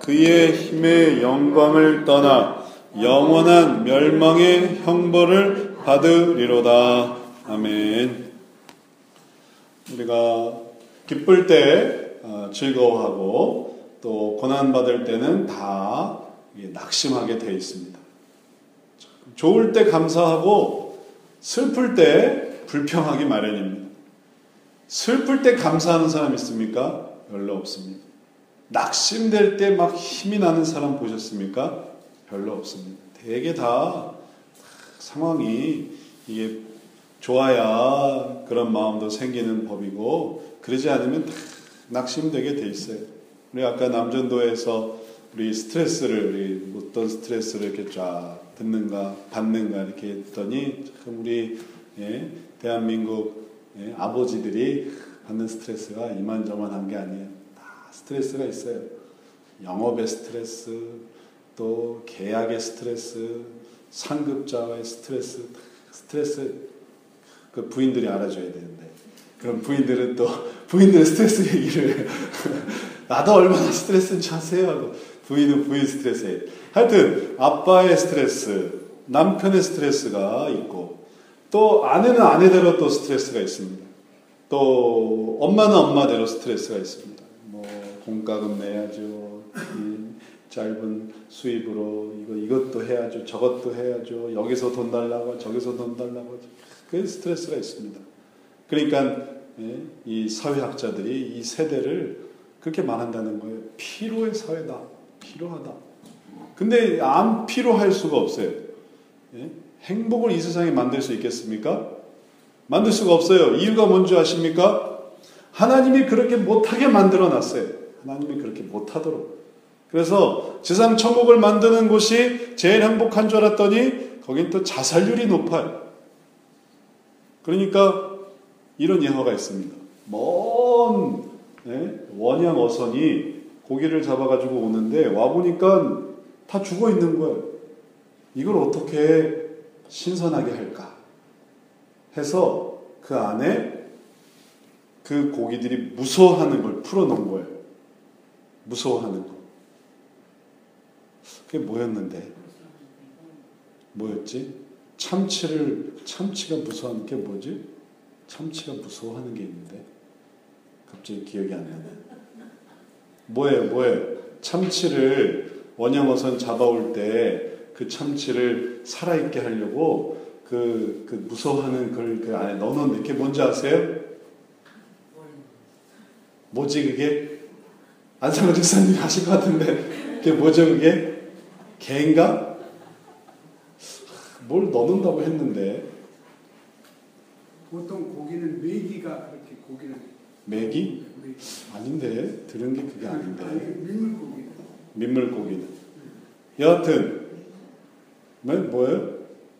그의 힘의 영광을 떠나 영원한 멸망의 형벌을 받으리로다. 아멘. 우리가 기쁠 때 즐거워하고 또 고난받을 때는 다 낙심하게 되어 있습니다. 좋을 때 감사하고 슬플 때 불평하기 마련입니다. 슬플 때 감사하는 사람 있습니까? 별로 없습니다. 낙심될 때 막 힘이 나는 사람 보셨습니까? 별로 없습니다. 되게 다 상황이 이게 좋아야 그런 마음도 생기는 법이고 그러지 않으면 다 낙심되게 돼 있어요. 우리 아까 남전도에서 우리 어떤 스트레스를 이렇게 쫙 받는가 이렇게 했더니 참 우리 대한민국 아버지들이 받는 스트레스가 이만저만한 게 아니에요. 다 스트레스가 있어요. 영업의 스트레스, 또 계약의 스트레스, 상급자와의 스트레스, 그 부인들이 알아줘야 되는데 그럼 부인들은 또 부인들의 스트레스 얘기를 해요. 나도 얼마나 스트레스인지 아세요 하고 부인은 부인 스트레스예요. 하여튼 아빠의 스트레스, 남편의 스트레스가 있고 또 아내는 아내대로 또 스트레스가 있습니다. 또 엄마는 엄마대로 스트레스가 있습니다. 뭐 공과금 내야죠. 짧은 수입으로 이것도 해야죠. 저것도 해야죠. 여기서 돈 달라고 저기서 돈 달라고 그 스트레스가 있습니다. 그러니까 이 사회학자들이 이 세대를 그렇게 말한다는 거예요. 피로의 사회다. 피로하다. 근데 안 피로할 수가 없어요. 행복을 이 세상에 만들 수 있겠습니까? 만들 수가 없어요. 이유가 뭔지 아십니까? 하나님이 그렇게 못하게 만들어 놨어요. 하나님이 그렇게 못하도록. 그래서 세상 천국을 만드는 곳이 제일 행복한 줄 알았더니 거긴 또 자살률이 높아요. 그러니까 이런 예화가 있습니다. 먼 원양 어선이 고기를 잡아가지고 오는데 와보니까 다 죽어 있는 거예요. 이걸 어떻게 신선하게 할까 해서 그 안에 그 고기들이 무서워하는 걸 풀어놓은 거예요. 무서워하는 거. 그게 뭐였는데? 뭐였지? 참치가 무서워하는 게 뭐지? 참치가 무서워하는 게 있는데 갑자기 기억이 안 나네. 뭐예요? 참치를 원양어선 잡아올 때 그 참치를 살아있게 하려고 그 무서워하는 걸 그 안에 넣어놓는 게 뭔지 아세요? 뭐지 그게? 안상원 집사님이 하실 것 같은데 그게 뭐죠 그게? 개인가? 뭘 넣는다고 했는데 보통 고기는 메기가 그렇게 고기를 메기? 아닌데 들은 게 그게 아닌데 민물고기는 여하튼 뭐예요?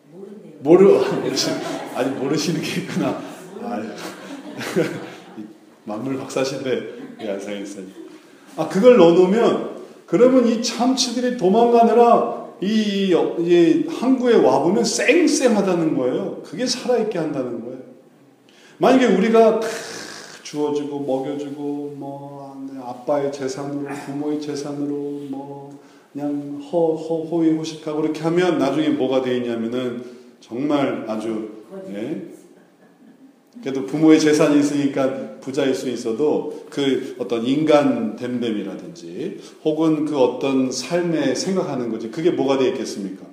모르시는 게 있구나. 만물 박사신데 안상현 선생님. 그걸 넣어놓으면 그러면 이 참치들이 도망가느라 이 항구에 와보면 쌩쌩하다는 거예요. 그게 살아있게 한다는 거예요. 만약에 우리가 다 주어주고 먹여주고 뭐 아빠의 재산으로 부모의 재산으로 뭐 그냥 호의호식하고 그렇게 하면 나중에 뭐가 돼 있냐면은 정말 아주 그래도 부모의 재산이 있으니까 부자일 수 있어도 그 어떤 인간 됨됨이라든지 혹은 그 어떤 삶에 생각하는 거지 그게 뭐가 돼 있겠습니까?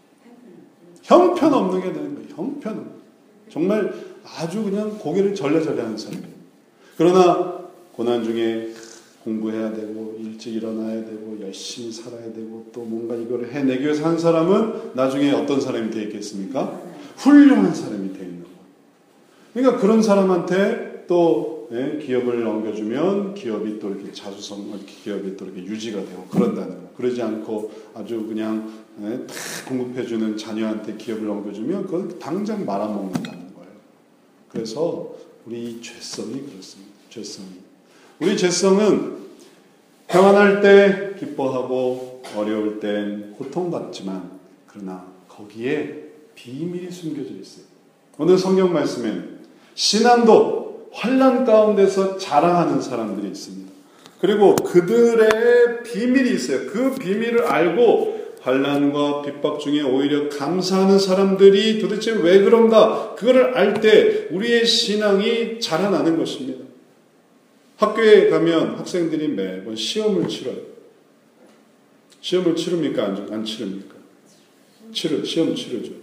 형편없는 게 되는 거예요. 형편없는. 정말 아주 그냥 고개를 절레절레 하는 사람이에요. 그러나 고난 중에 공부해야 되고 일찍 일어나야 되고 열심히 살아야 되고 또 뭔가 이걸 해내기 위해서 한 사람은 나중에 어떤 사람이 되어 있겠습니까? 훌륭한 사람이 되어 있는 거예요. 그러니까 그런 사람한테 또 기업을 넘겨주면 기업이 또 이렇게 기업이 또 이렇게 유지가 되고 그런다는 거예요. 그러지 않고 아주 그냥 다 공급해주는 자녀한테 기업을 넘겨주면 그건 당장 말아먹는다는 거예요. 그래서 우리 죄성이 그렇습니다. 우리 죄성은 평안할 때 기뻐하고 어려울 땐 고통받지만 그러나 거기에 비밀이 숨겨져 있어요. 오늘 성경 말씀에는 신앙도 환난 가운데서 자랑하는 사람들이 있습니다. 그리고 그들의 비밀이 있어요. 그 비밀을 알고 환난과 핍박 중에 오히려 감사하는 사람들이 도대체 왜 그런가? 그거를 알 때 우리의 신앙이 자라나는 것입니다. 학교에 가면 학생들이 매번 시험을 치러요. 시험을 치릅니까? 안 치릅니까? 시험 치르죠.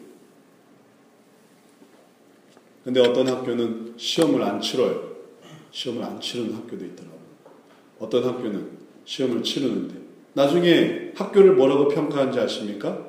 근데 어떤 학교는 시험을 안 치러요. 시험을 안 치르는 학교도 있더라고요. 어떤 학교는 시험을 치르는데 나중에 학교를 뭐라고 평가하는지 아십니까?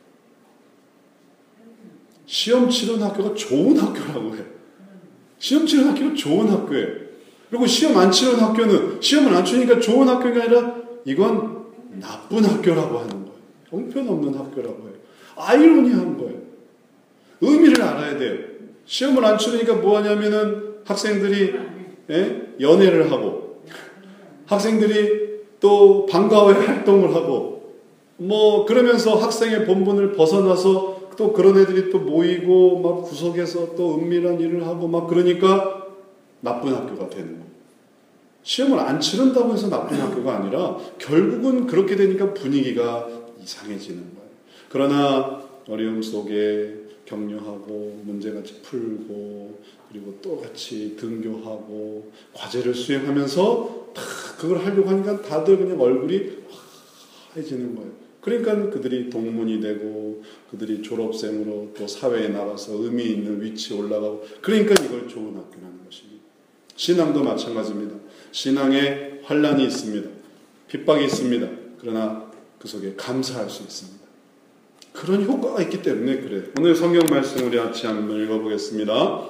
시험 치르는 학교가 좋은 학교라고 해요. 시험 치르는 학교가 좋은 학교예요. 그리고 시험 안 치르는 학교는 시험을 안 치니까 좋은 학교가 아니라 이건 나쁜 학교라고 하는 거예요. 형편없는 학교라고 해요. 아이러니한 거예요. 의미를 알아야 돼요. 시험을 안 치르니까 뭐 하냐면은 학생들이 연애를 하고 학생들이 또 방과후에 활동을 하고 뭐 그러면서 학생의 본분을 벗어나서 또 그런 애들이 또 모이고 막 구석에서 또 은밀한 일을 하고 막 그러니까 나쁜 학교가 되는 거예요. 시험을 안 치른다고 해서 나쁜 학교가 아니라 결국은 그렇게 되니까 분위기가 이상해지는 거예요. 그러나 어려움 속에 격려하고 문제같이 풀고 그리고 또 같이 등교하고 과제를 수행하면서 다 그걸 하려고 하니까 다들 그냥 얼굴이 화해지는 거예요. 그러니까 그들이 동문이 되고 그들이 졸업생으로 또 사회에 나가서 의미 있는 위치에 올라가고 그러니까 이걸 좋은 학교라는 것입니다. 신앙도 마찬가지입니다. 신앙에 환난이 있습니다. 핍박이 있습니다. 그러나 그 속에 감사할 수 있습니다. 그런 효과가 있기 때문에 그래요. 오늘 성경 말씀 우리 같이 한번 읽어보겠습니다.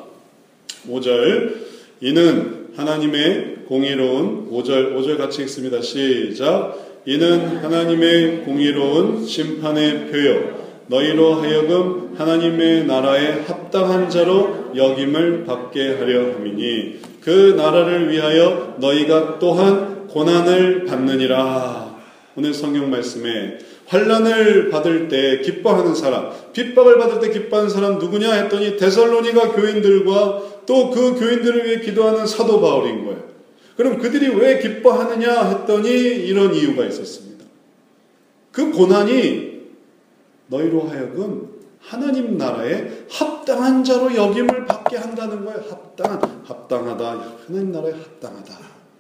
5절 이는 하나님의 공의로운 5절 같이 읽습니다. 시작. 이는 하나님의 공의로운 심판의 표요 너희로 하여금 하나님의 나라에 합당한 자로 여김을 받게 하려 함이니 그 나라를 위하여 너희가 또한 고난을 받느니라. 오늘 성경 말씀에 환난을 받을 때 기뻐하는 사람, 핍박을 받을 때 기뻐하는 사람 누구냐 했더니 데살로니가 교인들과 또 그 교인들을 위해 기도하는 사도 바울인 거예요. 그럼 그들이 왜 기뻐하느냐 했더니 이런 이유가 있었습니다. 그 고난이 너희로 하여금 하나님 나라에 합당한 자로 여김을 받게 한다는 거예요. 합당하다. 하나님 나라에 합당하다.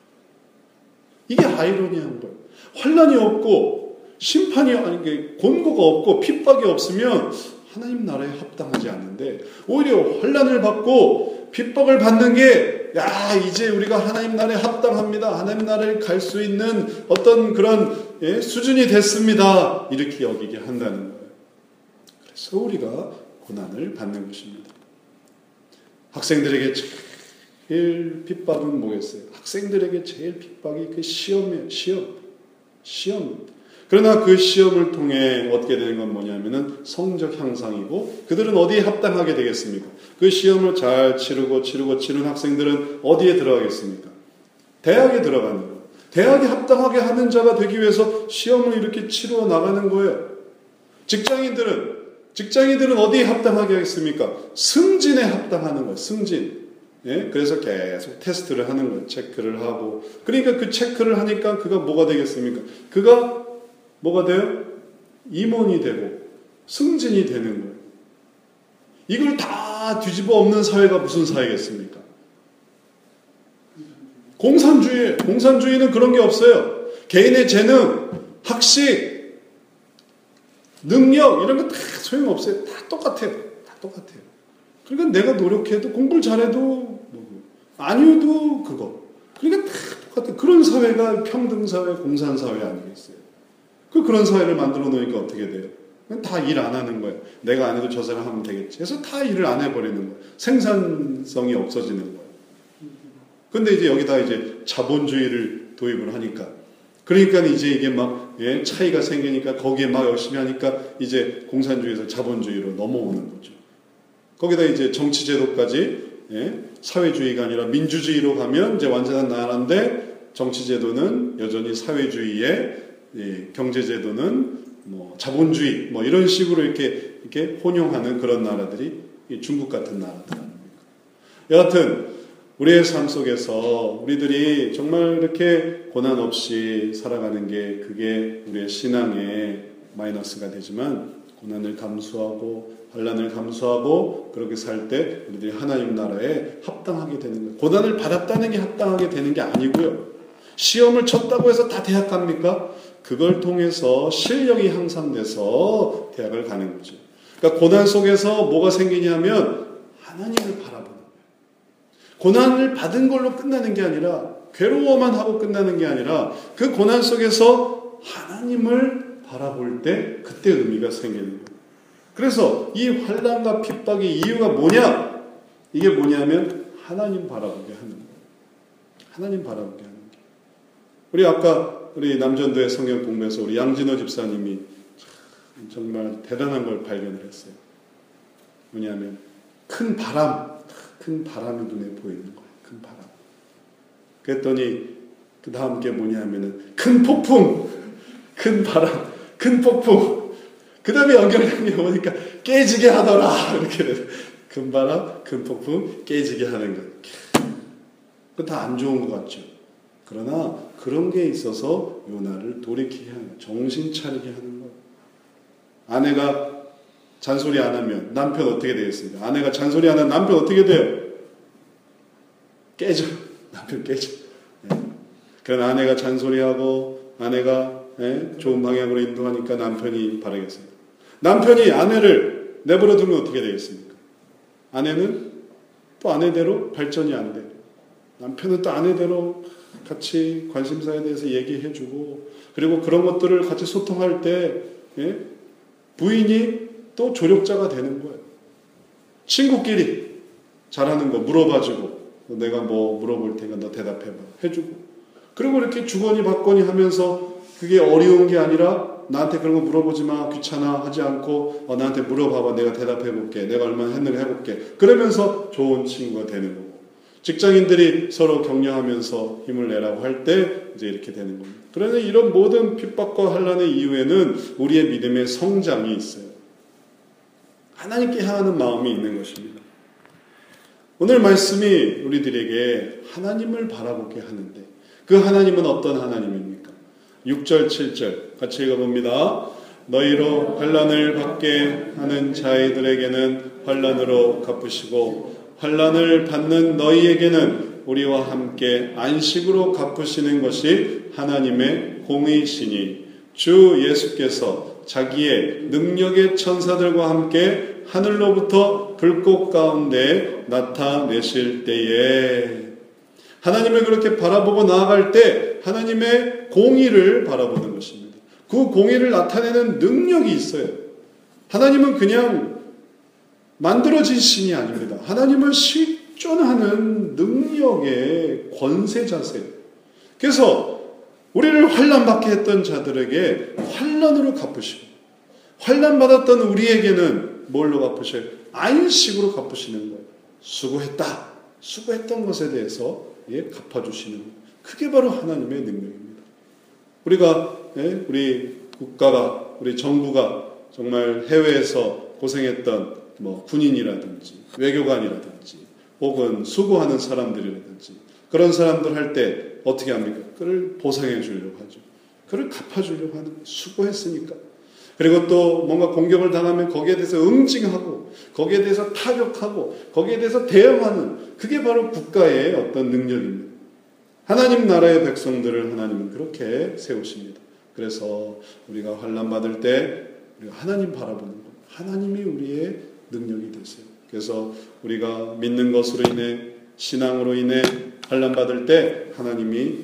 이게 아이러니한 거예요. 환난이 없고 심판이 아니 곤고가 없고 핍박이 없으면 하나님 나라에 합당하지 않는데 오히려 환난을 받고 핍박을 받는 게 이제 우리가 하나님 나라에 합당합니다. 하나님 나라에 갈 수 있는 어떤 그런 수준이 됐습니다. 이렇게 여기게 한다는 거예요. 그래서 우리가 고난을 받는 것입니다. 학생들에게 제일 핍박은 뭐겠어요? 학생들에게 제일 핍박이 그 시험이에요. 시험. 그러나 그 시험을 통해 얻게 되는 건 뭐냐면은 성적 향상이고 그들은 어디에 합당하게 되겠습니까? 그 시험을 잘 치르는 학생들은 어디에 들어가겠습니까? 대학에 들어가는 거예요. 대학에 합당하게 하는 자가 되기 위해서 시험을 이렇게 치러 나가는 거예요. 직장인들은 어디에 합당하게 하겠습니까? 승진에 합당하는 거예요. 승진. 그래서 계속 테스트를 하는 거예요. 체크를 하고. 그러니까 그 체크를 하니까 그가 뭐가 되겠습니까? 그가 뭐가 돼요? 임원이 되고 승진이 되는 거예요. 이걸 다 뒤집어 엎는 사회가 무슨 사회겠습니까? 공산주의는 그런 게 없어요. 개인의 재능, 학식, 능력 이런 거 다 소용없어요. 다 똑같아요. 그러니까 내가 노력해도 공부를 잘해도 아니어도 그거. 그러니까 다 똑같아요. 그런 사회가 평등사회, 공산사회 아니겠어요? 그런 사회를 만들어 놓으니까 어떻게 돼요? 다 일 안 하는 거예요. 내가 안 해도 저 사람 하면 되겠지. 그래서 다 일을 안 해버리는 거예요. 생산성이 없어지는 거예요. 근데 이제 여기다 이제 자본주의를 도입을 하니까. 그러니까 이제 이게 막 차이가 생기니까 거기에 막 열심히 하니까 이제 공산주의에서 자본주의로 넘어오는 거죠. 거기다 이제 정치제도까지 사회주의가 아니라 민주주의로 가면 이제 완전한 나라인데 정치제도는 여전히 사회주의에 경제제도는 뭐 자본주의 뭐 이런 식으로 이렇게 혼용하는 그런 나라들이 중국 같은 나라들 아닙니까? 여하튼 우리의 삶 속에서 우리들이 정말 이렇게 고난 없이 살아가는 게 그게 우리의 신앙의 마이너스가 되지만 고난을 감수하고 환난을 감수하고 그렇게 살 때 우리들이 하나님 나라에 합당하게 되는 거예요. 고난을 받았다는 게 합당하게 되는 게 아니고요. 시험을 쳤다고 해서 다 대학 갑니까? 그걸 통해서 실력이 향상돼서 대학을 가는 거죠. 그러니까 고난 속에서 뭐가 생기냐면 하나님을 바라보는 거예요. 고난을 받은 걸로 끝나는 게 아니라 괴로워만 하고 끝나는 게 아니라 그 고난 속에서 하나님을 바라볼 때 그때 의미가 생기는 거예요. 그래서 이 환난과 핍박의 이유가 뭐냐? 이게 뭐냐면 하나님 바라보게 하는 거예요. 하나님 바라보게 하는 거예요. 우리 아까 우리 남전도의 성경 공부에서 우리 양진호 집사님이 정말 대단한 걸 발견을 했어요. 뭐냐면 큰 바람이 눈에 보이는 거예요. 큰 바람. 그랬더니 그 다음 게 뭐냐면은 큰 폭풍, 큰 바람, 큰 폭풍. 그 다음에 연결된 게 뭐니까 깨지게 하더라. 이렇게 돼요. 큰 바람, 큰 폭풍, 깨지게 하는 것. 그거 다 안 좋은 것 같죠. 그러나 그런 게 있어서 요나를 돌이키게 하는 거예요. 정신 차리게 하는 거예요. 아내가 잔소리 안 하면 남편 어떻게 되겠습니까? 아내가 잔소리 안 하면 남편 어떻게 돼요? 깨져. 남편 깨져. 그러나 아내가 잔소리하고 아내가 좋은 방향으로 인도하니까 남편이 바라겠습니다. 남편이 아내를 내버려 두면 어떻게 되겠습니까? 아내는 또 아내대로 발전이 안 돼요. 남편은 또 아내대로 같이 관심사에 대해서 얘기해주고 그리고 그런 것들을 같이 소통할 때 부인이 또 조력자가 되는 거예요. 친구끼리 잘하는 거 물어봐주고 내가 뭐 물어볼 테니까 너 대답해봐 해주고 그리고 이렇게 주거니 받거니 하면서 그게 어려운 게 아니라 나한테 그런 거 물어보지 마 귀찮아 하지 않고 나한테 물어봐봐 내가 대답해볼게 내가 얼마나 했는가 해볼게 그러면서 좋은 친구가 되는 거고 직장인들이 서로 격려하면서 힘을 내라고 할 때 이제 이렇게 되는 겁니다. 그러나 이런 모든 핍박과 환난의 이후에는 우리의 믿음의 성장이 있어요. 하나님께 향하는 마음이 있는 것입니다. 오늘 말씀이 우리들에게 하나님을 바라보게 하는데 그 하나님은 어떤 하나님입니까? 6절 7절 같이 읽어봅니다. 너희로 환난을 받게 하는 자들에게는 환난으로 갚으시고 환난을 받는 너희에게는 우리와 함께 안식으로 갚으시는 것이 하나님의 공의시니 주 예수께서 자기의 능력의 천사들과 함께 하늘로부터 불꽃 가운데 나타내실 때에 하나님을 그렇게 바라보고 나아갈 때 하나님의 공의를 바라보는 것입니다. 그 공의를 나타내는 능력이 있어요. 하나님은 그냥 만들어진 신이 아닙니다. 하나님은 실존하는 능력의 권세자세요. 그래서 우리를 환난받게 했던 자들에게 환난으로 갚으시고 환난받았던 우리에게는 뭘로 갚으셔요? 안식으로 갚으시는 거예요. 수고했다. 수고했던 것에 대해서 갚아주시는 거예요. 그게 바로 하나님의 능력입니다. 우리가 우리 국가가 우리 정부가 정말 해외에서 고생했던 군인이라든지 외교관이라든지 혹은 수고하는 사람들이라든지 그런 사람들 할 때 어떻게 합니까? 그를 보상해 주려고 하죠. 그를 갚아주려고 하는 거예요. 수고했으니까. 그리고 또 뭔가 공격을 당하면 거기에 대해서 응징하고 거기에 대해서 타격하고 거기에 대해서 대응하는 그게 바로 국가의 어떤 능력입니다. 하나님 나라의 백성들을 하나님은 그렇게 세우십니다. 그래서 우리가 환난 받을 때 우리가 하나님 바라보는 것, 하나님이 우리의 능력이 되세요. 그래서 우리가 믿는 것으로 인해 신앙으로 인해 환난 받을 때 하나님이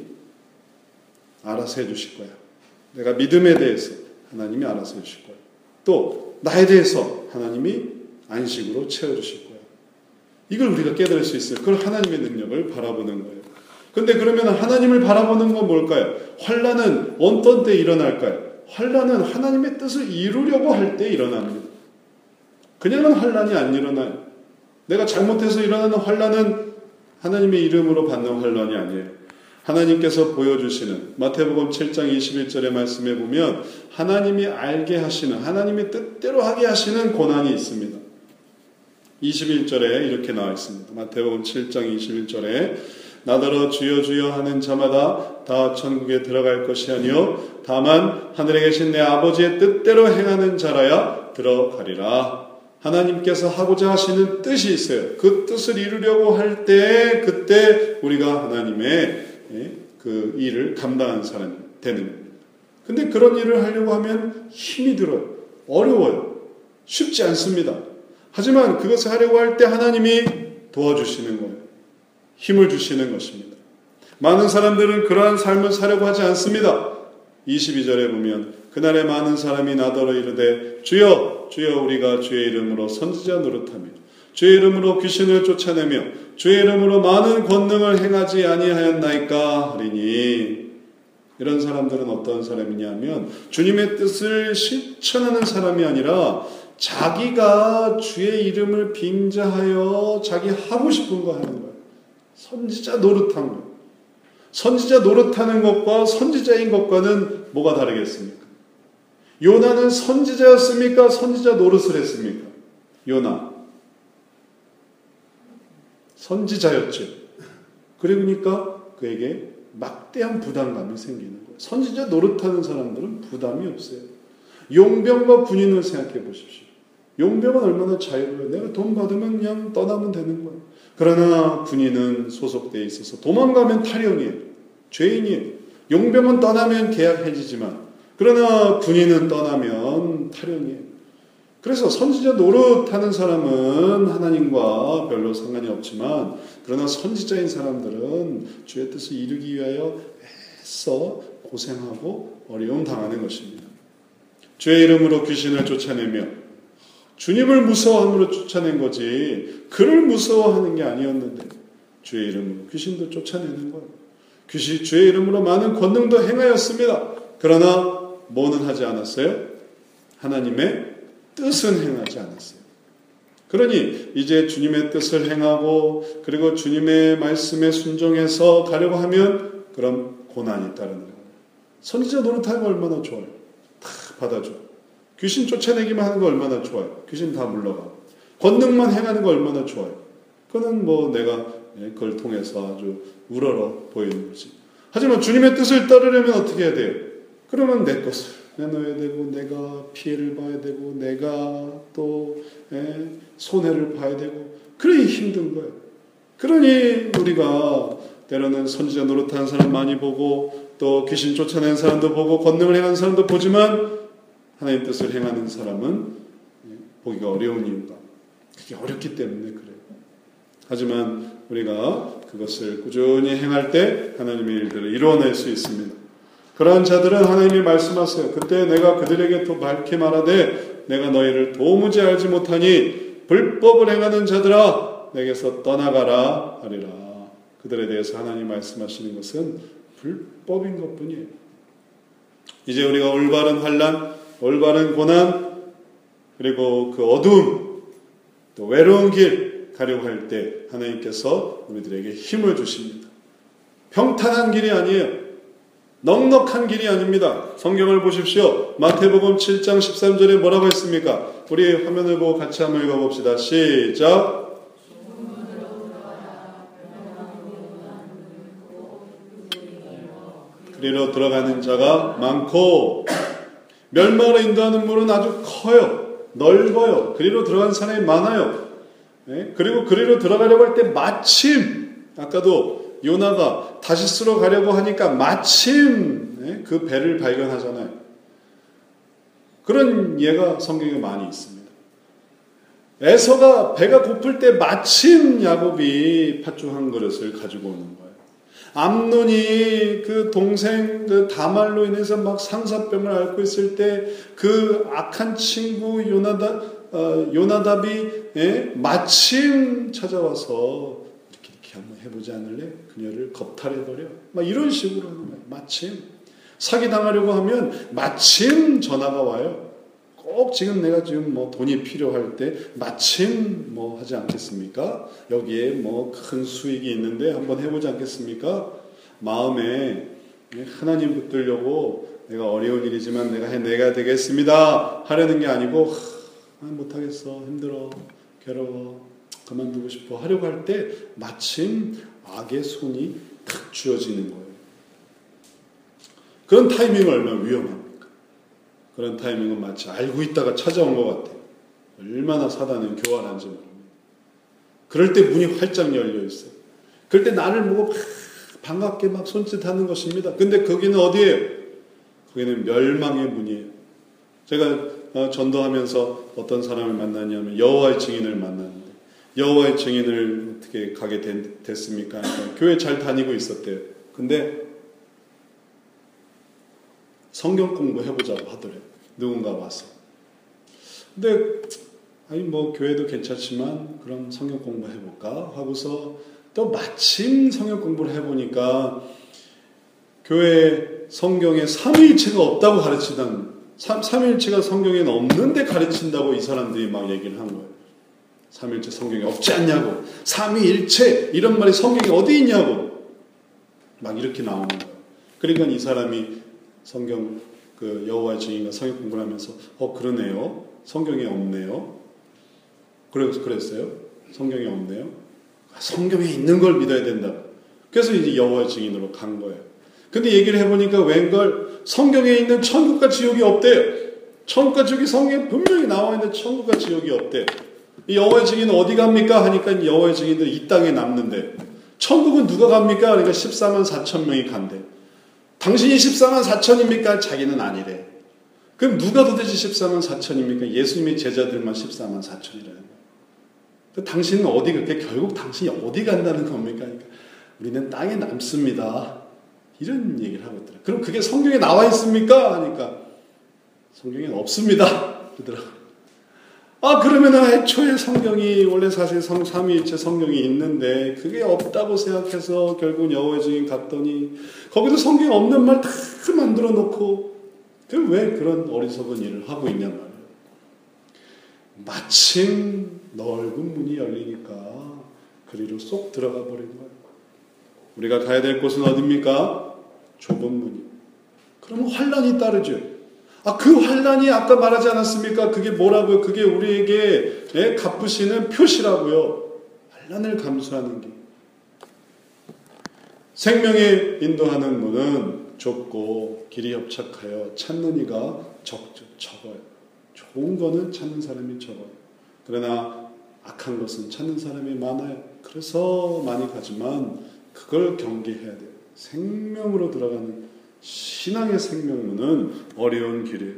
알아서 해주실 거야. 내가 믿음에 대해서 하나님이 알아서 해주실 거야. 또 나에 대해서 하나님이 안식으로 채워주실 거야. 이걸 우리가 깨달을 수 있어요. 그걸 하나님의 능력을 바라보는 거예요. 근데 그러면 하나님을 바라보는 건 뭘까요? 환난은 어떤 때 일어날까요? 환난은 하나님의 뜻을 이루려고 할 때 일어납니다. 그냥은 환난이 안 일어나요. 내가 잘못해서 일어나는 환난은 하나님의 이름으로 받는 환난이 아니에요. 하나님께서 보여주시는 마태복음 7장 21절의 말씀에 보면 하나님이 알게 하시는 하나님의 뜻대로 하게 하시는 고난이 있습니다. 21절에 이렇게 나와 있습니다. 마태복음 7장 21절에 나더러 주여 주여 하는 자마다 다 천국에 들어갈 것이 아니요 다만 하늘에 계신 내 아버지의 뜻대로 행하는 자라야 들어가리라. 하나님께서 하고자 하시는 뜻이 있어요. 그 뜻을 이루려고 할 때 그때 우리가 하나님의 그 일을 감당하는 사람이 되는 겁니다. 근데 그런 일을 하려고 하면 힘이 들어요. 어려워요. 쉽지 않습니다. 하지만 그것을 하려고 할 때 하나님이 도와주시는 거예요. 힘을 주시는 것입니다. 많은 사람들은 그러한 삶을 사려고 하지 않습니다. 22절에 보면 그날에 많은 사람이 나더러 이르되 주여 주여 우리가 주의 이름으로 선지자 노릇하며 주의 이름으로 귀신을 쫓아내며 주의 이름으로 많은 권능을 행하지 아니하였나이까 하리니. 이런 사람들은 어떤 사람이냐면 주님의 뜻을 실천하는 사람이 아니라 자기가 주의 이름을 빙자하여 자기 하고 싶은 거 하는 거예요. 선지자 노릇한 거예요. 선지자 노릇하는 것과 선지자인 것과는 뭐가 다르겠습니까? 요나는 선지자였습니까? 선지자 노릇을 했습니까? 요나 선지자였죠. 그러니까 그에게 막대한 부담감이 생기는 거예요. 선지자 노릇하는 사람들은 부담이 없어요. 용병과 군인을 생각해 보십시오. 용병은 얼마나 자유로워요. 내가 돈 받으면 그냥 떠나면 되는 거예요. 그러나 군인은 소속되어 있어서 도망가면 탈영이에요. 죄인이에요. 용병은 떠나면 계약 해지지만 그러나 군인은 떠나면 탈영이에요. 그래서 선지자 노릇하는 사람은 하나님과 별로 상관이 없지만 그러나 선지자인 사람들은 주의 뜻을 이루기 위하여 애써 고생하고 어려움 당하는 것입니다. 주의 이름으로 귀신을 쫓아내며 주님을 무서워함으로 쫓아낸 거지 그를 무서워하는 게 아니었는데 주의 이름으로 귀신도 쫓아내는 거예요. 주의 이름으로 많은 권능도 행하였습니다. 그러나 뭐는 하지 않았어요? 하나님의 뜻은 행하지 않았어요. 그러니 이제 주님의 뜻을 행하고 그리고 주님의 말씀에 순종해서 가려고 하면 그럼 고난이 따르는 거예요. 선지자 노릇하는 거 얼마나 좋아요. 다 받아줘. 귀신 쫓아내기만 하는 거 얼마나 좋아요. 귀신 다 물러가. 권능만 행하는 거 얼마나 좋아요. 그거는 뭐 내가 그걸 통해서 아주 우러러 보이는 거지. 하지만 주님의 뜻을 따르려면 어떻게 해야 돼요? 그러면 내 것을 내놓아야 되고 내가 피해를 봐야 되고 내가 또 손해를 봐야 되고 그러니 힘든 거예요. 그러니 우리가 때로는 선지자 노릇하는 사람 많이 보고 또 귀신 쫓아내는 사람도 보고 권능을 행하는 사람도 보지만 하나님 뜻을 행하는 사람은 보기가 어려운 이유가 그게 어렵기 때문에 그래요. 하지만 우리가 그것을 꾸준히 행할 때 하나님의 일들을 이루어낼 수 있습니다. 그러한 자들은 하나님이 말씀하세요. 그때 내가 그들에게 더 밝게 말하되 내가 너희를 도무지 알지 못하니 불법을 행하는 자들아 내게서 떠나가라 하리라. 그들에 대해서 하나님 말씀하시는 것은 불법인 것뿐이에요. 이제 우리가 올바른 환난, 올바른 고난, 그리고 그 어두움, 또 외로운 길 가려고 할 때 하나님께서 우리들에게 힘을 주십니다. 평탄한 길이 아니에요. 넉넉한 길이 아닙니다. 성경을 보십시오. 마태복음 7장 13절에 뭐라고 했습니까? 우리 화면을 보고 같이 한번 읽어봅시다. 시작. 그리로 들어가는 자가 많고 멸망으로 인도하는 문은 아주 커요. 넓어요. 그리로 들어가는 사람이 많아요. 그리고 그리로 들어가려고 할 때 마침 아까도 요나가 다시스로 가려고 하니까 마침 그 배를 발견하잖아요. 그런 예가 성경에 많이 있습니다. 에서가 배가 고플 때 마침 야곱이 팥죽 한 그릇을 가지고 오는 거예요. 암논이 그 동생 그 다말로 인해서 막 상사병을 앓고 있을 때 그 악한 친구 요나답이 마침 찾아와서 이렇게 한번 해보지 않을래? 그녀를 겁탈해버려. 막 이런 식으로 하는 거예요. 마침. 사기당하려고 하면 마침 전화가 와요. 꼭 지금 내가 지금 뭐 돈이 필요할 때 마침 뭐 하지 않겠습니까? 여기에 뭐 큰 수익이 있는데 한번 해보지 않겠습니까? 마음에 하나님 붙들려고 내가 어려운 일이지만 내가 해내야 되겠습니다 하려는 게 아니고 못하겠어, 힘들어, 괴로워, 그만두고 싶어 하려고 할 때 마침 악의 손이 탁 주어지는 거예요. 그런 타이밍은 얼마나 위험합니까? 그런 타이밍은 마치 알고 있다가 찾아온 것 같아요. 얼마나 사단은 교활한지 모릅니다. 그럴 때 문이 활짝 열려 있어요. 그럴 때 나를 보고 막 반갑게 막 손짓하는 것입니다. 근데 거기는 어디예요? 거기는 멸망의 문이에요. 제가 전도하면서 어떤 사람을 만났냐면 여호와의 증인을 만났는데 여호와의 증인을 어떻게 가게 됐습니까? 그러니까 교회 잘 다니고 있었대요. 근데 성경 공부해보자고 하더래요. 누군가 와서. 근데 아니 뭐 교회도 괜찮지만 그럼 성경 공부해볼까 하고서 또 마침 성경 공부를 해보니까 교회 성경에 삼위일체가 없다고 가르치던 삼위일체가 성경에는 없는데 가르친다고 이 사람들이 막 얘기를 한 거예요. 삼위일체 성경에 없지 않냐고, 삼위일체 이런 말이 성경에 어디 있냐고 막 이렇게 나오는 거예요. 그러니까 이 사람이 성경 그 여호와의 증인과 성경 공부를 하면서 그러네요. 성경에 없네요. 그랬어요. 성경에 없네요. 성경에 있는 걸 믿어야 된다. 그래서 이제 여호와의 증인으로 간 거예요. 근데 얘기를 해보니까 웬걸 성경에 있는 천국과 지옥이 없대요. 천국과 지옥이 성경에 분명히 나와 있는데 천국과 지옥이 없대요. 이 여호와의 증인은 어디 갑니까? 하니까 여호와의 증인들 이 땅에 남는데 천국은 누가 갑니까? 그러니까 14만 4천 명이 간대. 당신이 14만 4천입니까? 자기는 아니래. 그럼 누가 도대체 14만 4천입니까? 예수님의 제자들만 14만 4천이라는 거예요. 당신은 어디 그렇게 결국 당신이 어디 간다는 겁니까? 그러니까 우리는 땅에 남습니다. 이런 얘기를 하고 있더라고요. 그럼 그게 성경에 나와 있습니까? 하니까 성경에는 없습니다. 그러더라고요. 그러면 애초에 성경이 원래 사실 삼위일체 성경이 있는데 그게 없다고 생각해서 결국 여호와의 증인 갔더니 거기도 성경에 없는 말 다 만들어 놓고 그럼 왜 그런 어리석은 일을 하고 있냔 말이에요. 마침 넓은 문이 열리니까 그리로 쏙 들어가 버린 거예요. 우리가 가야 될 곳은 어디입니까? 좁은 문이. 그러면 환란이 따르죠. 그 환란이 아까 말하지 않았습니까? 그게 뭐라고요? 그게 우리에게 갚으시는 표시라고요. 환란을 감수하는 게. 생명에 인도하는 문은 좁고 길이 협착하여 찾는 이가 적어요. 좋은 거는 찾는 사람이 적어요. 그러나 악한 것은 찾는 사람이 많아요. 그래서 많이 가지만 그걸 경계해야 돼요. 생명으로 들어가는 신앙의 생명문은 어려운 길이에요.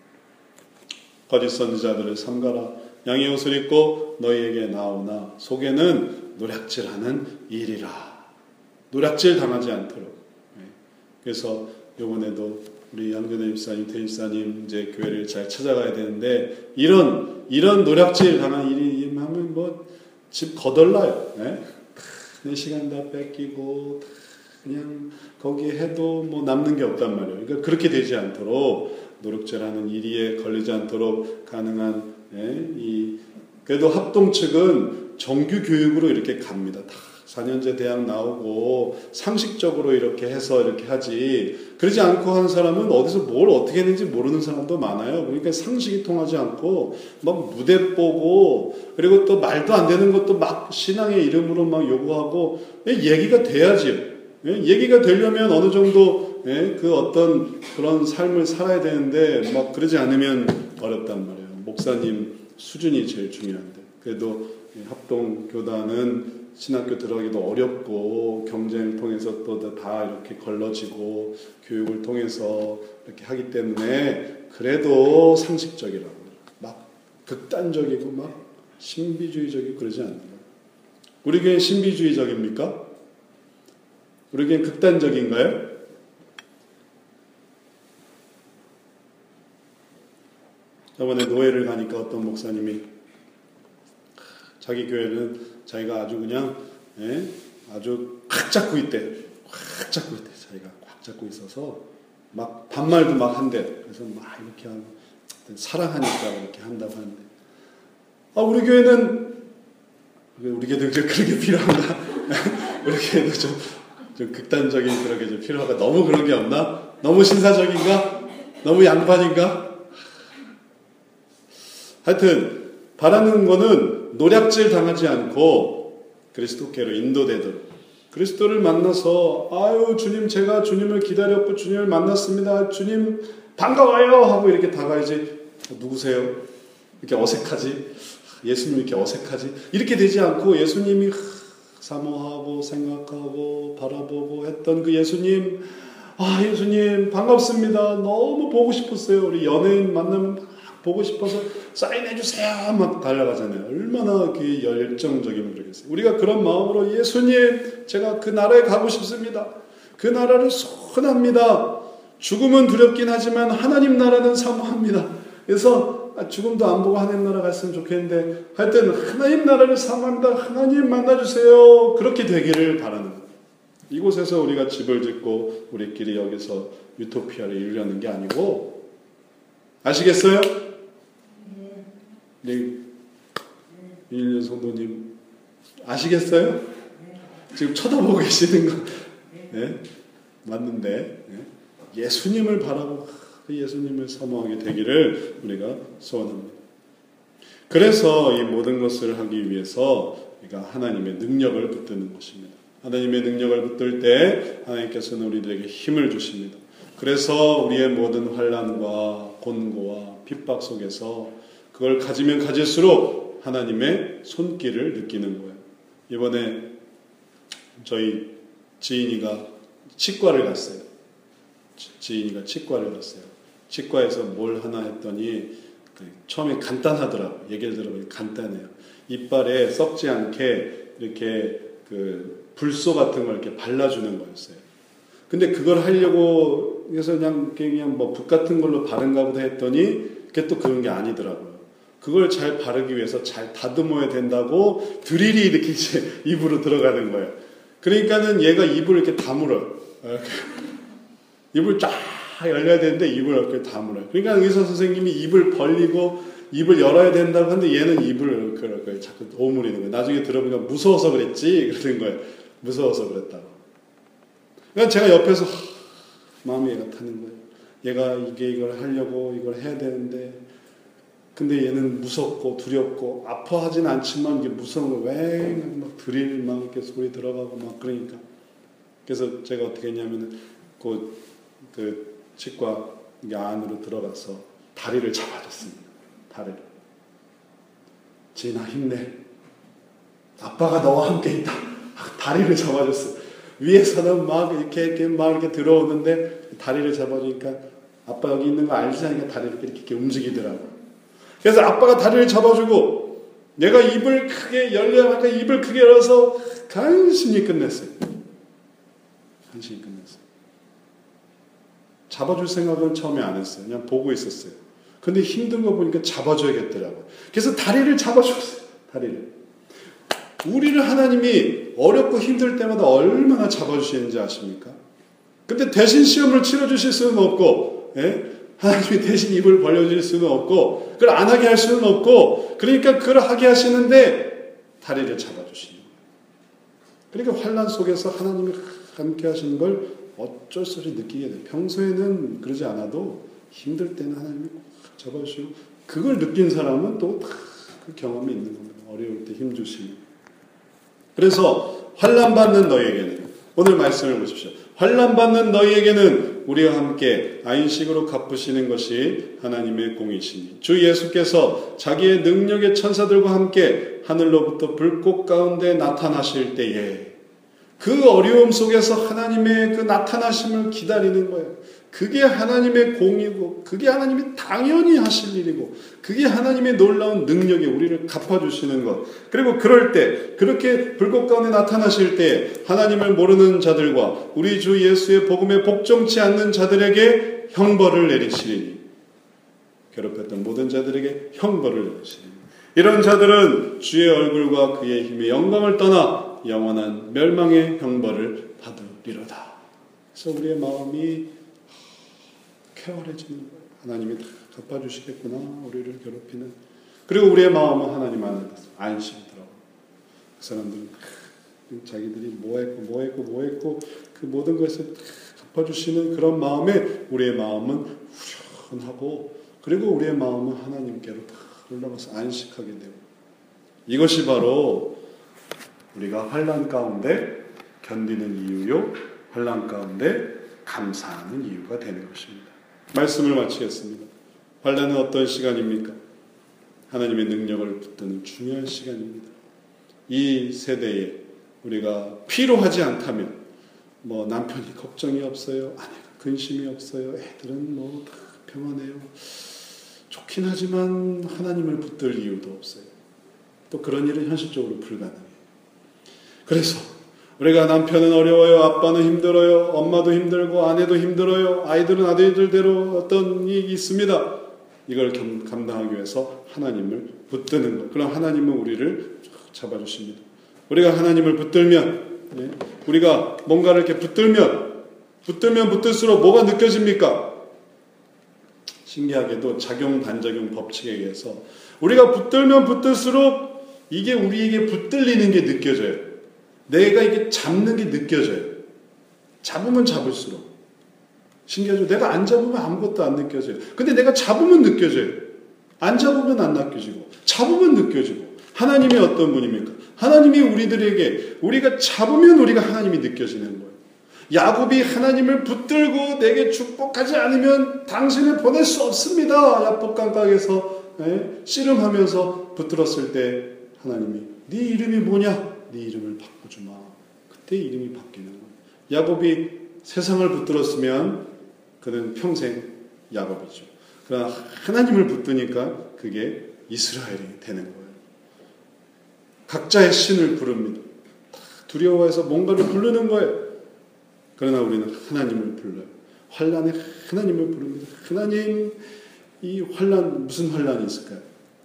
거짓 선지자들을 삼가라. 양의 옷을 입고 너희에게 나오나 속에는 노략질하는 일이라. 노략질 당하지 않도록. 그래서 이번에도 우리 양전의 집사님, 대집사님 이제 교회를 잘 찾아가야 되는데 이런 노략질 당한 일이 하면 뭐 집 거덜나요. 내 시간 다 뺏기고 그냥 거기에 해도 뭐 남는 게 없단 말이에요. 그러니까 그렇게 되지 않도록 노력질하는 일에 걸리지 않도록 가능한 그래도 합동 측은 정규 교육으로 이렇게 갑니다. 다 4년제 대학 나오고 상식적으로 이렇게 해서 이렇게 하지 그러지 않고 하는 사람은 어디서 뭘 어떻게 했는지 모르는 사람도 많아요. 그러니까 상식이 통하지 않고 막 무대 보고 그리고 또 말도 안 되는 것도 막 신앙의 이름으로 막 요구하고 얘기가 돼야지. 얘기가 되려면 어느 정도 그 어떤 그런 삶을 살아야 되는데 막 그러지 않으면 어렵단 말이에요. 목사님 수준이 제일 중요한데 그래도 합동교단은 신학교 들어가기도 어렵고 경쟁을 통해서 또 다 이렇게 걸러지고 교육을 통해서 이렇게 하기 때문에 그래도 상식적이라고 막 극단적이고 막 신비주의적이고 그러지 않는 거예요. 우리 교회는 신비주의적입니까? 우리 교회는 극단적인가요? 저번에 노예를 가니까 어떤 목사님이 자기 교회는 자기가 아주 그냥 아주 꽉 잡고 있대. 꽉 잡고 있대. 자기가 꽉 잡고 있어서 막 반말도 막 한대. 그래서 막 이렇게 하고 사랑하니까 이렇게 한다고 하는데 우리 교회는 그렇게 필요한가? 우리 교회도 좀 극단적인 그런 게 좀 필요한가? 너무 그런 게 없나? 너무 신사적인가? 너무 양반인가? 하여튼 바라는 거는 노략질 당하지 않고 그리스도께로 인도되도록 그리스도를 만나서 아유 주님 제가 주님을 기다렸고 주님을 만났습니다. 주님 반가워요 하고 이렇게 다가야지. 누구세요? 이렇게 어색하지? 예수님 이렇게 어색하지? 이렇게 되지 않고 예수님이 사모하고 생각하고 바라보고 했던 그 예수님, 아 예수님 반갑습니다. 너무 보고 싶었어요. 우리 연예인 만나면 막 보고 싶어서 사인해 주세요 막 달려가잖아요. 얼마나 그 열정적이면 그러겠어요. 우리가 그런 마음으로 예수님 제가 그 나라에 가고 싶습니다. 그 나라를 소원합니다. 죽음은 두렵긴 하지만 하나님 나라는 사모합니다. 그래서 죽음도 안 보고 하나님 나라 갔으면 좋겠는데 하여튼 하나님 나라를 사모합니다. 하나님 만나주세요. 그렇게 되기를 바라는 거예요. 이곳에서 우리가 집을 짓고 우리끼리 여기서 유토피아를 이루려는 게 아니고 아시겠어요? 네. 이일년 성도님 아시겠어요? 지금 쳐다보고 계시는 거 네? 맞는데 네? 예수님을 바라고 예수님을 사모하게 되기를 우리가 소원합니다. 그래서 이 모든 것을 하기 위해서 우리가 하나님의 능력을 붙드는 것입니다. 하나님의 능력을 붙들 때 하나님께서는 우리들에게 힘을 주십니다. 그래서 우리의 모든 환난과 곤고와 핍박 속에서 그걸 가지면 가질수록 하나님의 손길을 느끼는 거예요. 이번에 저희 지인이가 치과를 갔어요. 지인이가 치과를 갔어요. 치과에서 뭘 하나 했더니 처음에 간단하더라고요. 얘기를 들어보니 간단해요. 이빨에 썩지 않게 이렇게 그 불소 같은 걸 이렇게 발라주는 거였어요. 근데 그걸 하려고 해서 그냥 뭐 붓 같은 걸로 바른가 보다 했더니 그게 또 그런 게 아니더라고요. 그걸 잘 바르기 위해서 잘 다듬어야 된다고 드릴이 이렇게 이제 입으로 들어가는 거예요. 그러니까는 얘가 입을 이렇게 다물어요. 입을 쫙 열려야 되는데 입을 이렇게 다물어요. 그러니까 의사 선생님이 입을 벌리고 입을 열어야 된다고 하는데 얘는 입을 그렇게 자꾸 오므리는 거예요. 나중에 들어보니까 무서워서 그랬지 그러는 거예요. 무서워서 그랬다고. 그러니까 제가 옆에서 마음이 얘가 타는 거예요. 얘가 이걸 하려고 이걸 해야 되는데 근데 얘는 무섭고 두렵고 아파하진 않지만 이게 무서운 거 왜 막 드릴 막 이렇게 소리 들어가고 막 그러니까 그래서 제가 어떻게 했냐면은 그 치과 안으로 들어가서 다리를 잡아줬습니다. 다리를. 지인아 힘내. 아빠가 너와 함께 있다. 다리를 잡아줬어요. 위에서는 막 이렇게 들어오는데 다리를 잡아주니까 아빠 여기 있는 거 알지 않으니까 다리를 이렇게 움직이더라고요. 그래서 아빠가 다리를 잡아주고 내가 입을 크게 열려니까 입을 크게 열어서 간신히 끝냈어요. 간신히 끝냈어요. 잡아줄 생각은 처음에 안 했어요. 그냥 보고 있었어요. 근데 힘든 거 보니까 잡아줘야겠더라고요. 그래서 다리를 잡아줬어요. 다리를. 우리를 하나님이 어렵고 힘들 때마다 얼마나 잡아주시는지 아십니까? 근데 대신 시험을 치러주실 수는 없고 하나님이 대신 입을 벌려줄 수는 없고 그걸 안 하게 할 수는 없고 그러니까 그걸 하게 하시는데 다리를 잡아주시는 거예요. 그러니까 환난 속에서 하나님이 함께 하시는 걸 어쩔 수 없이 느끼게 돼요. 평소에는 그러지 않아도 힘들 때는 하나님이 잡아주시고 그걸 느낀 사람은 또 그 경험이 있는 겁니다. 어려울 때 힘주시고. 그래서 환난받는 너희에게는 오늘 말씀을 보십시오. 환난받는 너희에게는 우리와 함께 안식으로 갚으시는 것이 하나님의 공이시니 주 예수께서 자기의 능력의 천사들과 함께 하늘로부터 불꽃 가운데 나타나실 때에 그 어려움 속에서 하나님의 그 나타나심을 기다리는 거예요. 그게 하나님의 공이고 그게 하나님이 당연히 하실 일이고 그게 하나님의 놀라운 능력이 우리를 갚아주시는 것. 그리고 그럴 때 그렇게 불꽃 가운데 나타나실 때 하나님을 모르는 자들과 우리 주 예수의 복음에 복종치 않는 자들에게 형벌을 내리시리니 괴롭혔던 모든 자들에게 형벌을 내리시리니 이런 자들은 주의 얼굴과 그의 힘의 영광을 떠나 영원한 멸망의 형벌을 받으리로다. 그래서 우리의 마음이 쾌활해지는 거예요. 하나님이 다 갚아주시겠구나. 우리를 괴롭히는. 그리고 우리의 마음은 하나님 안에 안식이더라고요. 그 사람들은 자기들이 뭐 했고 그 모든 것을 갚아주시는 그런 마음에 우리의 마음은 후련하고 그리고 우리의 마음은 하나님께로 올라가서 안식하게 되고 이것이 바로 우리가 환난 가운데 견디는 이유요, 환난 가운데 감사하는 이유가 되는 것입니다. 말씀을 마치겠습니다. 환난은 어떤 시간입니까? 하나님의 능력을 붙드는 중요한 시간입니다. 이 세대에 우리가 필요하지 않다면 남편이 걱정이 없어요, 아내가 근심이 없어요, 애들은 다 평안해요. 좋긴 하지만 하나님을 붙들 이유도 없어요. 또 그런 일은 현실적으로 불가능해요. 그래서 우리가 남편은 어려워요, 아빠는 힘들어요, 엄마도 힘들고 아내도 힘들어요, 아이들은 아이들대로 어떤 일이 있습니다. 이걸 감당하기 위해서 하나님을 붙드는 것. 그럼 하나님은 우리를 잡아주십니다. 우리가 하나님을 붙들면, 우리가 뭔가를 이렇게 붙들면 붙들수록 뭐가 느껴집니까? 신기하게도 작용 반작용 법칙에 의해서 우리가 붙들면 붙들수록 이게 우리에게 붙들리는 게 느껴져요. 내가 이게 잡는 게 느껴져요. 잡으면 잡을수록. 신기하죠? 내가 안 잡으면 아무것도 안 느껴져요. 근데 내가 잡으면 느껴져요. 안 잡으면 안 느껴지고, 잡으면 느껴지고. 하나님이 어떤 분입니까? 하나님이 우리들에게, 우리가 잡으면 우리가 하나님이 느껴지는 거예요. 야곱이 하나님을 붙들고 내게 축복하지 않으면 당신을 보낼 수 없습니다. 야복 강가에서 씨름하면서 붙들었을 때 하나님이 네 이름이 뭐냐? 네 이름을 바꿔주마. 그때 이름이 바뀌는 거예요. 야곱이 세상을 붙들었으면 그는 평생 야곱이죠. 그러나 하나님을 붙드니까 그게 이스라엘이 되는 거예요. 각자의 신을 부릅니다. 두려워해서 뭔가를 부르는 거예요. 그러나 우리는 하나님을 불러요. 환난에 하나님을 부릅니다. 하나님, 이 환난, 무슨 환난이 있을까요?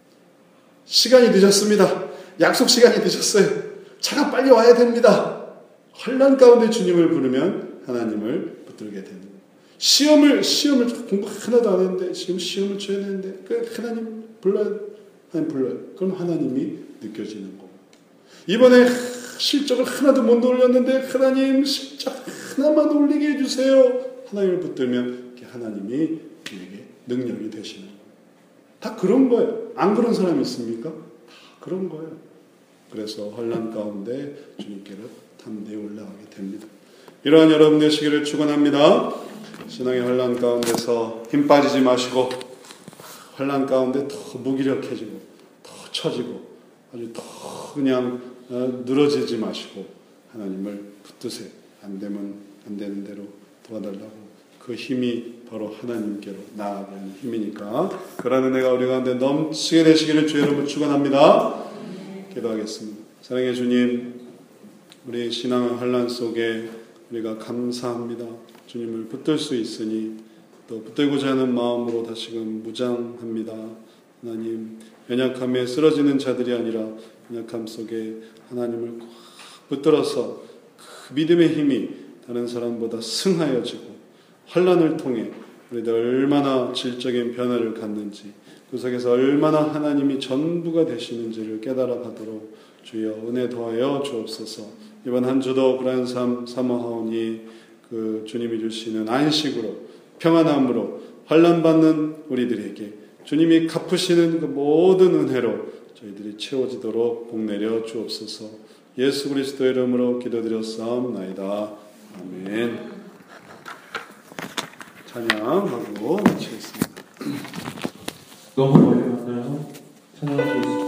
시간이 늦었습니다. 약속 시간이 늦었어요. 차가 빨리 와야 됩니다. 환난 가운데 주님을 부르면 하나님을 붙들게 되는 거예요. 시험을 공부 하나도 안 했는데 지금 시험을 쳐야 되는데 하나님 불러요. 하나님 불러요. 그럼 하나님이 느껴지는 거예요. 이번에 실적을 하나도 못 올렸는데 하나님 실적 하나만 올리게 해주세요. 하나님을 붙들면 하나님이 우리에게 능력이 되시는 거예요. 다 그런 거예요. 안 그런 사람이 있습니까? 다 그런 거예요. 그래서 환난 가운데 주님께로 담대히 올라가게 됩니다. 이러한 여러분 되시기를 축원합니다. 신앙의 환난 가운데서 힘 빠지지 마시고 환난 가운데 더 무기력해지고 더 처지고 아주 더 그냥 늘어지지 마시고 하나님을 붙드세요. 안 되면 안 되는 대로 도와달라고. 그 힘이 바로 하나님께로 나아가는 힘이니까 그런 은혜가 우리 가운데 넘치게 되시기를 주의 이름으로 축원합니다. 기도하겠습니다. 사랑의 주님, 우리 신앙의 환난 속에 우리가 감사합니다. 주님을 붙들 수 있으니 또 붙들고자 하는 마음으로 다시금 무장합니다. 하나님, 연약함에 쓰러지는 자들이 아니라 연약함 속에 하나님을 꽉 붙들어서 그 믿음의 힘이 다른 사람보다 승하여지고 환난을 통해 우리들 얼마나 질적인 변화를 갖는지 그 속에서 얼마나 하나님이 전부가 되시는지를 깨달아 가도록 주여 은혜 더하여 주옵소서. 이번 한 주도 그러한 삶 사모하오니 그 주님이 주시는 안식으로 평안함으로 환난받는 우리들에게 주님이 갚으시는 그 모든 은혜로 저희들이 채워지도록 복내려 주옵소서. 예수 그리스도의 이름으로 기도드렸사옵나이다. 아멘. 찬양하고 마치겠습니다. 너무 멀리 만나서 찬양할 수 있습니다.